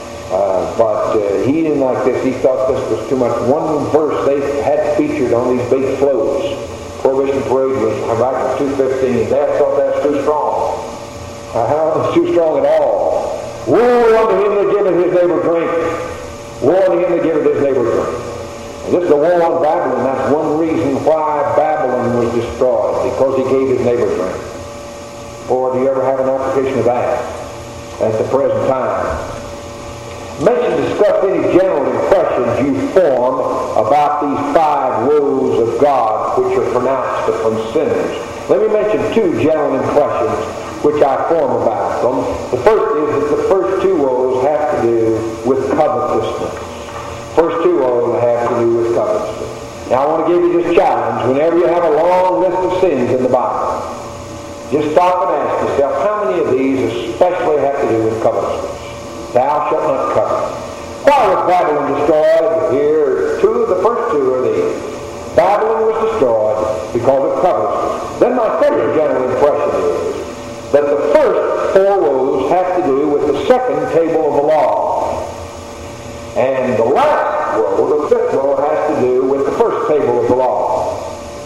Speaker 1: But he didn't like this. He thought this was too much. One verse they had featured on these big floats. Prohibition parade was Habakkuk 2:15. Dad thought that's too strong. It's too strong at all. Woe unto him that giveth his neighbor drink. Woe unto him that giveth his neighbor drink. And this is the woe on Babylon. That's one reason why Babylon was destroyed, because he gave his neighbor drink. Or do you ever have an application of that at the present time? Mention, discuss any general impressions you form about these 5 woes of God which are pronounced upon sinners. Let me mention 2 general impressions which I form about them. The first is that the first 2 woes have to do with covetousness. First 2 woes have to do with covetousness. Now I want to give you this challenge. Whenever you have a long list of sins in the Bible, just stop and ask yourself, how many of these especially have to do with covetousness? Thou shalt not covet. Why was Babylon destroyed? Here, the first 2 are these. Babylon was destroyed because of covetousness. Then my second general impression is that the first 4 woes have to do with the second table of the law. And the last woe, the 5th woe, has to do with the first table of the law.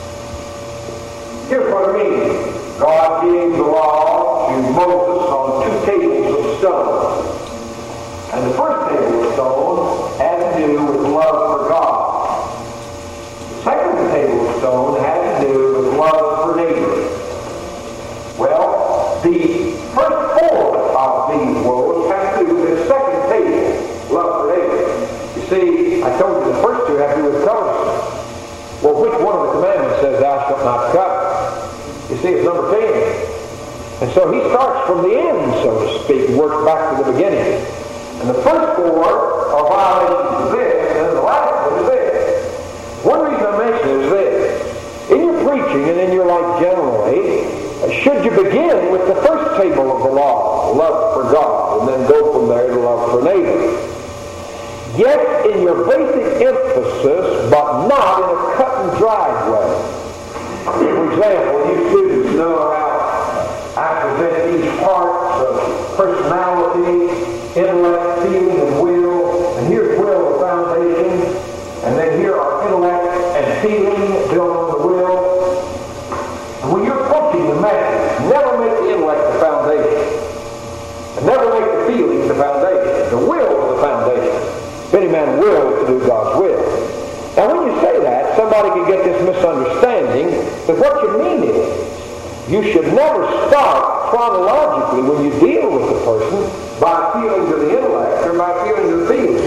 Speaker 1: Here's what I mean. God gave the law to Moses on 2 tables of stone. And the first table of stone had to do with love for God. The second table of stone had to do with love for neighbor. Well, the first 4 of these woes have to do with the second table, love for neighbor. You see, I told you the first 2 have to do with covetousness. Well, which one of the commandments says thou shalt not covet? You see, it's number 10. And so he starts from the end, so to speak, and works back to the beginning. And the first 4 are violations of this, and then the last one is this. One reason I mention it is this. In your preaching and in your life generally, should you begin with the first table of the law, love for God, and then go from there to love for neighbor? Yes, in your basic emphasis, but not in a cut and dried way. For example, you students know how I present each part of personality, intellect, feeling, and will. And here's will, the foundation. And then here are intellect and feeling built on the will. And when you're approaching the message, never make the intellect the foundation. And never make the feelings the foundation. The will is the foundation. If any man will to do God's will. Now when you say that, somebody can get this misunderstanding that what you mean is you should never start chronologically when you deal with the person by feeling to the intellect or by feeling to the feelings.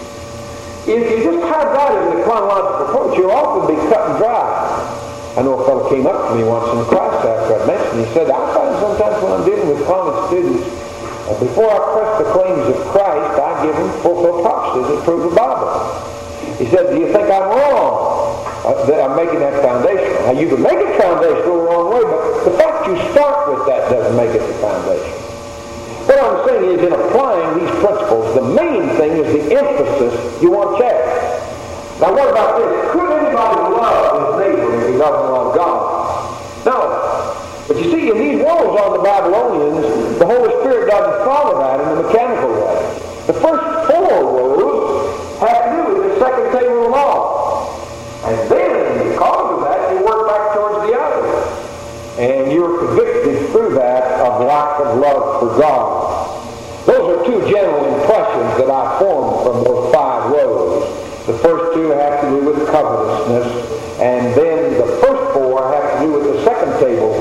Speaker 1: If you just have that as the chronological approach, you'll often be cut and dry. I know a fellow came up to me once in the class after I mentioned, he said, I find sometimes when I'm dealing with college students, before I press the claims of Christ, I give them fulfilled prophecies that prove the Bible. He said, do you think I'm wrong that I'm making that foundation? Now, you can make it foundational the wrong way, but the fact you start with that doesn't make it the foundation. What I'm saying is, in applying these principles, the main thing is the emphasis you want to check. Now, what about this? Could anybody love his neighbor if he doesn't love God? No. But you see, in these woes on the Babylonians, the Holy Spirit doesn't follow that in a mechanical way. The first 4 woes have to do with the second table of law. And then, because of that, you work back towards the other. And you're convicted through that of lack of love for God. Those are 2 general impressions that I formed from those 5 woes. The first 2 have to do with covetousness, and then the first 4 have to do with the second table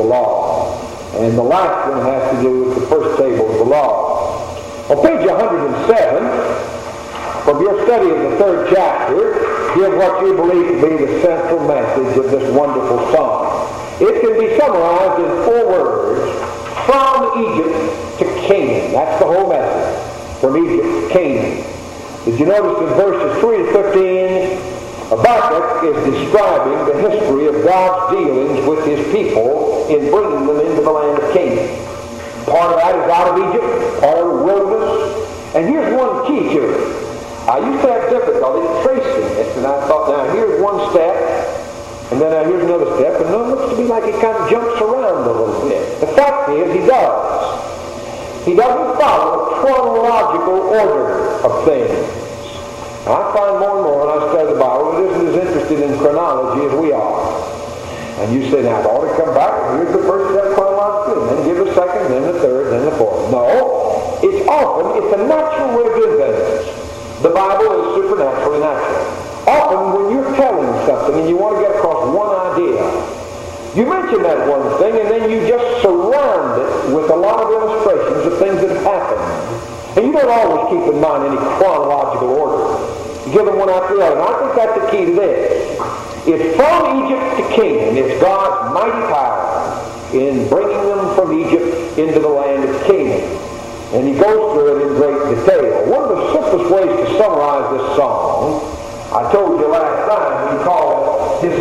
Speaker 1: And the last one has to do with the first table of the law. On page 107, from your study of the 3rd chapter, give what you believe to be the central message of this wonderful song. It can be summarized in 4 words: from Egypt to Canaan. That's the whole message. From Egypt to Canaan. Did you notice in verses 3 to 15, Habakkuk is describing the history of God's dealings with his people in bringing them into the land of Canaan. Part of that is out of Egypt, part of the wilderness. And here's one key to it. I used to have difficulty tracing it, and I thought, now here's one step, and then now here's another step, and it looks to me like it kind of jumps around a little bit. The fact is, he does. He doesn't follow a chronological order of things. Now, I find more and more when I study the Bible, it isn't as interested in chronology as we are. And you say, now, it ought to come back, and here's the first step chronologically, and then give the second, then the third, then the fourth. No, it's a natural way of doing things. The Bible is supernaturally natural. Often when you're telling something and you want to get across one idea, you mention that one thing and then you just surround it with a lot of illustrations of things that have happened. And you don't always keep in mind any chronological order. You give them one after the other. And I think that's the key to this. It's from Egypt to Canaan. It's God's mighty power in bringing them from Egypt into the land of Canaan. And he goes through it in great detail. One of the simplest ways to summarize this song, I told you last time, we call it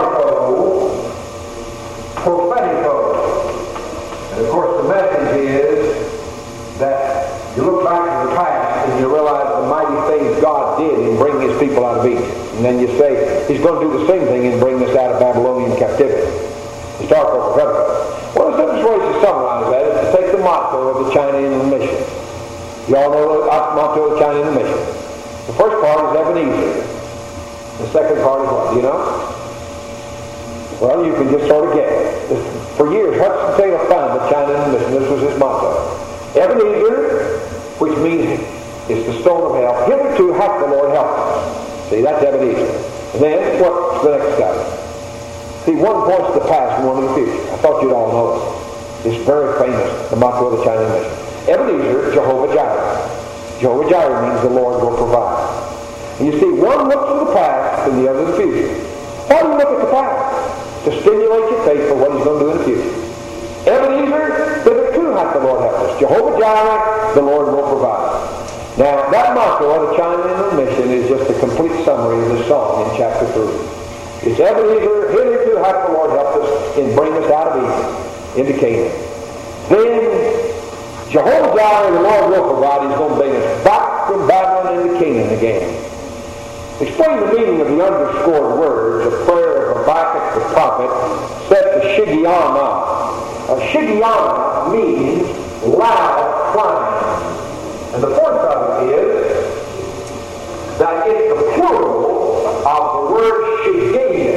Speaker 1: historico-prophetico. And of course the message is that you look back to the past and you realize the mighty things God did in bringing his people out of Egypt. And then you say, he's going to do the same thing in bringing us out of Babylonian captivity. Historico-prophetico. One of the simplest ways to summarize that is to take the motto of the China Inland Mission. You all know the motto of the China Inland Mission. The first part is Ebenezer. The second part is what? Do you know? Well, you can just sort of get it. For years, Hudson Taylor founded the China Inland Mission. This was his motto. Ebenezer, which means it's the stone of help. Hitherto hath the Lord helped us. See, that's Ebenezer. And then, what's the next guy? See, one points to the past and one to the future. I thought you'd all know it. It's very famous, the motto of the China Mission. Ebenezer, Jehovah-Jireh. Jehovah-Jireh means the Lord will provide. And you see, one looks to the past and the other to the future. Why do you look at the past? To stimulate your faith for what he's going to do in the future. Ebenezer, hitherto hath the Lord helped us. Jehovah-Jireh, the Lord will provide. Now, that motto of the China Inland Mission is just a complete summary of the song in chapter 3. It's Ebenezer, hitherto hath the Lord helped us in bringing us out of Egypt into Canaan. Then Jehovah-Jireh, the Lord will provide. He's going to bring us back from Babylon into Canaan again. Explain the meaning of the underscored words of prayer of Habakkuk the prophet set to Shigiana. Shigiana means loud crying. And the point of it is that it's the plural of the word Shiggaion,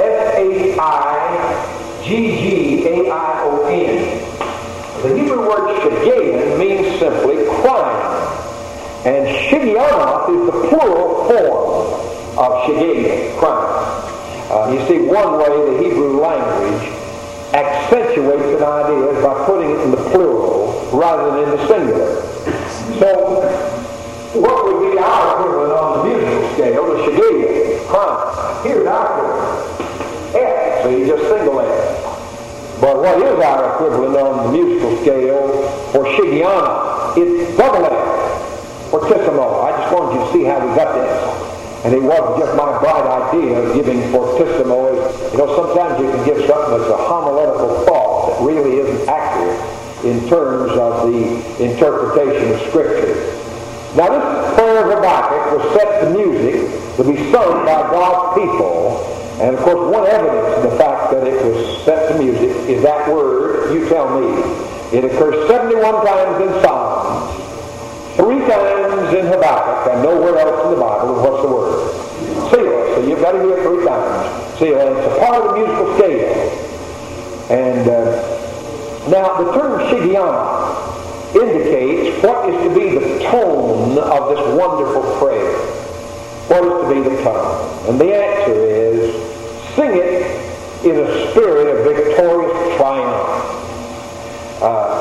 Speaker 1: S-H-I-G-G-A-I-O-N. The Hebrew word Shiggaion means simply crying. And Shiggaion is the plural form of Shiggaion, crying. You see, one way the Hebrew language accentuates an idea is by putting it in the plural rather than in the singular. So, what would be our equivalent on the musical scale, the Shiggaion, crying? Here's our equivalent. F, so you just single F. But what is our equivalent on the musical scale for Shiggaion? It's double F, fortissimo. I just wanted you to see how we got this. And it wasn't just my bright idea of giving fortissimo. You know, sometimes you can give something that's a homiletical thought that really isn't accurate in terms of the interpretation of Scripture. Now, this prayer of Habakkuk was set to music to be sung by God's people. And, of course, one evidence of the fact that it was set to music is that word, you tell me. It occurs 71 times in Psalms, 3 times in Habakkuk, and nowhere else in the Bible. And what's the word? Selah. So you've got to hear it 3 times. Selah. And it's a part of the musical scale. And now, the term Shiggaion indicates what is to be the tone of this wonderful prayer. What is to be the tone? And the answer is, sing it in a spirit of victorious triumph.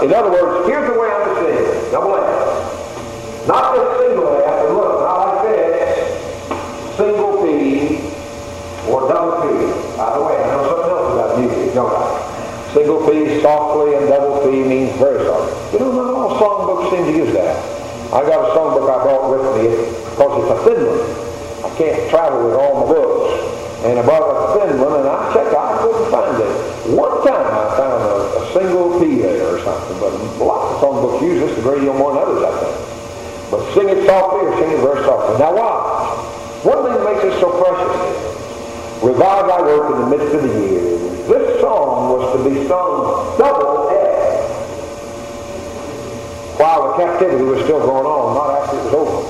Speaker 1: In other words, here's the way I understand it. Double F. Not just single F, and look, not like this. Single P or double P. By the way, I know something else about music, don't I? Single P softly and double P means very softly. You know, not all songbooks seem to use that. I got a songbook I brought with me because it's a thin one. I can't travel with all my books. And I brought a thin one, and I checked, I couldn't find it. One time I found a single P there or something, but lots of songbooks use this a great deal more than others, I think. But sing it softly or sing it very softly. Now watch. One thing that makes it so precious is, revive thy work in the midst of the years. This song was to be sung double F while the captivity was still going on, not after it was over.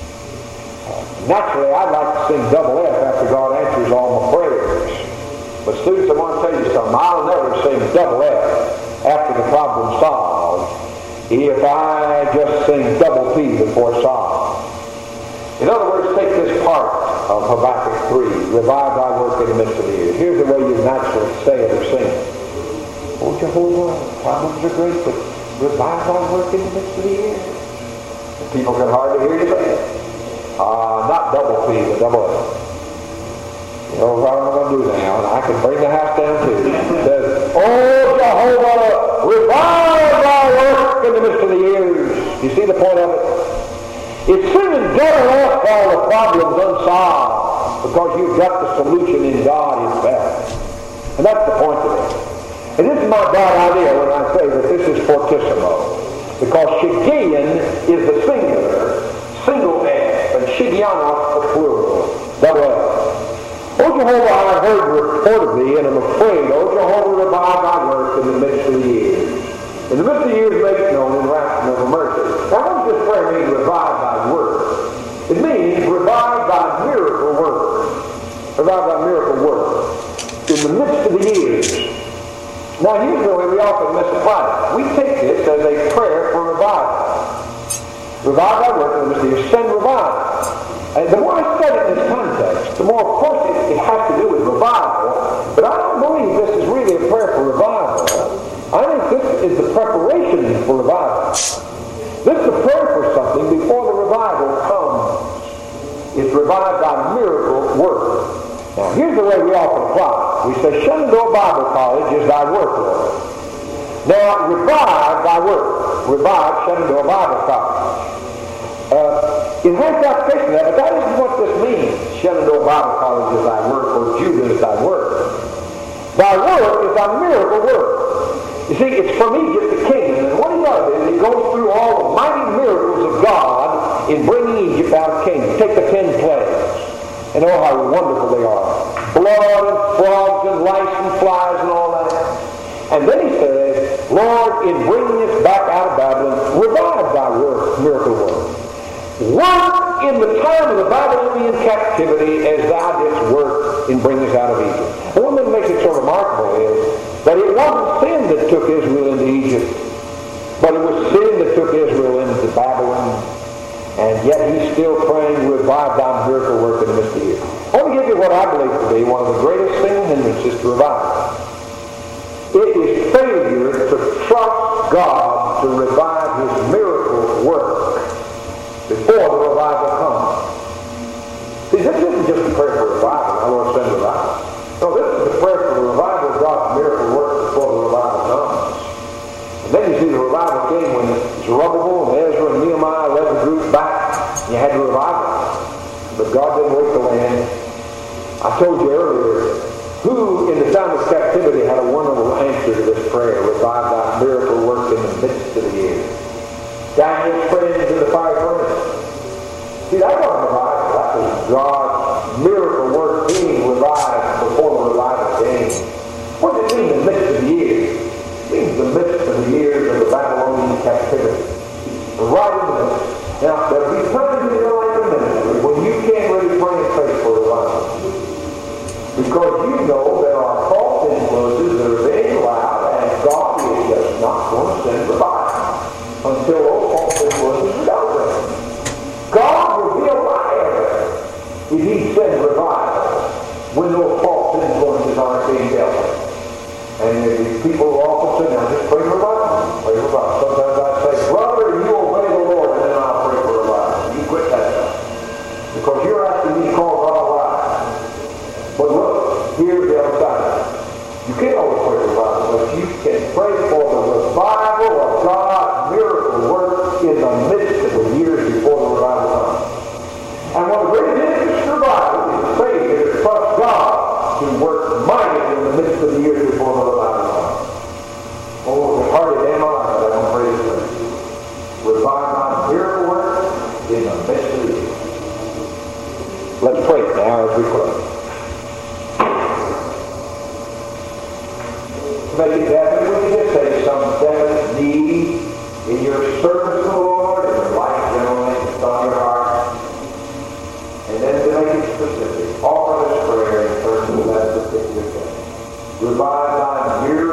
Speaker 1: Naturally, I'd like to sing double F after God answers all my prayers. But students, I want to tell you something. I'll never sing double F after the problem's solved if I just sing double P before it's solved. In other words, take this part of Habakkuk 3, revive thy work in the midst of the year. Here's the way you naturally say it or sing it. Oh, Jehovah, problems are great, but revive thy work in the midst of the year. And people can hardly hear you say it. Not double P, but double F. You know what I'm going to do now, and I can bring the house down too. It says, oh, Jehovah, revive thy work in the midst of the years. You see the point of it? It's singing double F while the problem's unsolved, because you've got the solution in God Himself. And that's the point of it. And this is my bad idea when I say that this is fortissimo, because Shigion is the singular, single F, and Shigianos the plural, double F. O Jehovah, I have heard the report of thee, and am afraid. O Jehovah, revive thy work in the midst of the years. In the midst of the years, make it known in wrath and of mercy. Now, what does this prayer mean, revive thy work? It means revive thy miracle work. Revive thy miracle work. In the midst of the years. Now, here's the way we often misapply it. We take this as a prayer for revival. Revive thy work in the midst of the years. Send revival. And the more I study in this context, the more, of course, it has to do with revival. But I don't believe this is really a prayer for revival. I think this is the preparation for revival. This is a prayer for something before the revival comes. It's revive thy miracle work. Now, here's the way we often apply it. We say, Shenandoah Bible College is thy work, Lord. Now, revive thy work. Revive Shenandoah Bible College. It has the application of that, but that isn't what this means. Shenandoah Bible College is thy work, or Judah is thy work. Thy work is thy miracle work. You see, it's from Egypt to Canaan, and what he does is he goes through all the mighty miracles of God in bringing Egypt out of Canaan. Take the 10 plagues, and oh, how wonderful they are. Blood and frogs and lice and flies and all that. And then he says, Lord, in bringing us back out of Babylon, revive thy work, miracle work. Work in the time of the Babylonian captivity as thou didst work in bringing us out of Egypt. And one thing that makes it so remarkable is that it wasn't sin that took Israel into Egypt, but it was sin that took Israel into Babylon. And yet he's still praying, revive thy miracle work in the midst of you. I want to give you what I believe to be one of the greatest single hindrances to revival. It is failure to trust God to revive His miracle work before the revival comes. See, this isn't just a prayer for revival. Our Lord send revival. No, this is a prayer for the revival of God's miracle work before the revival comes. And then you see the revival came when Zerubbabel and Ezra and Nehemiah led the group back. You had to revive it. But God didn't wait till then. I told you earlier, who in the time of captivity had a wonderful answer to this prayer, revive thy miracle work in the midst of the year. Daniel's friends in the fire furnace. See, that wasn't revival. That was God's miracle work being revived before the revival came. What does it mean, the midst of the years? It means the midst of the years of the Babylonian captivity. Right in the midst. Now, there'll be times in your life in ministry when you can't really pray and face for revival. Because you know there are false influences that are being pray for the revival of God's miracle work in the midst of the years before the revival comes. And one of the greatest interests of revival is to say that trust God to work mightily in the midst of the years before the revival comes. Oh, it's hardly damn alive that I don't pray this way. Revive my miracle work in the midst of the years. Let's pray now as we close. Make it definite, we can just say some definite need in your service to the Lord, in your life generally, it's on your heart. And then to make it specific, offer this prayer in person to that particular thing. Revive thy miracle